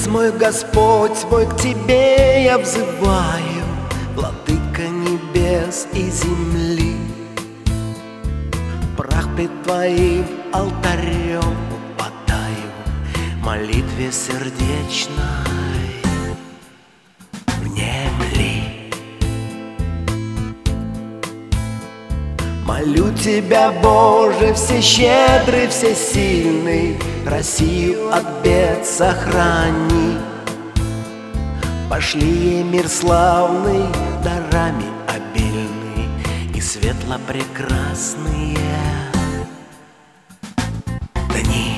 Отец мой, Господь мой, к Тебе я взываю, Владыка небес и земли. Прах пред Твоим алтарем упадаю, молитве сердечной внемли. Молю Тебя, Боже, всещедрый, всесильный, Россию от бед сохрани. Пошли ей мир славный, дарами обильный и светло-прекрасные дни.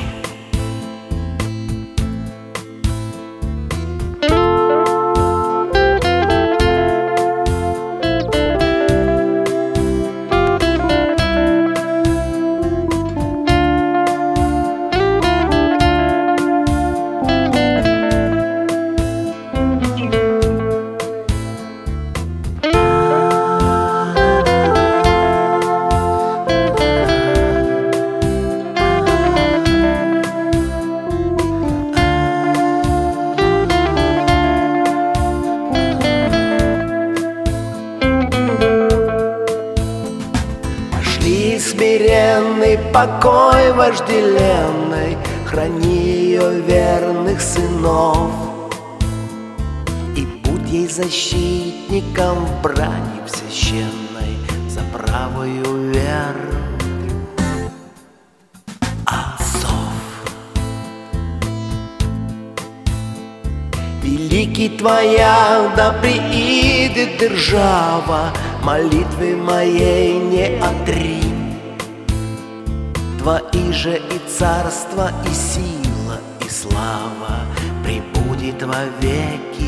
Смиренный покой вожделенной, храни ее верных сынов, и будь ей защитником в брани священной за правую веру отцов. Великий Твоя, да приидет держава, молитвы моей не отринь. Твои же и царство, и сила, и слава пребудет во веки.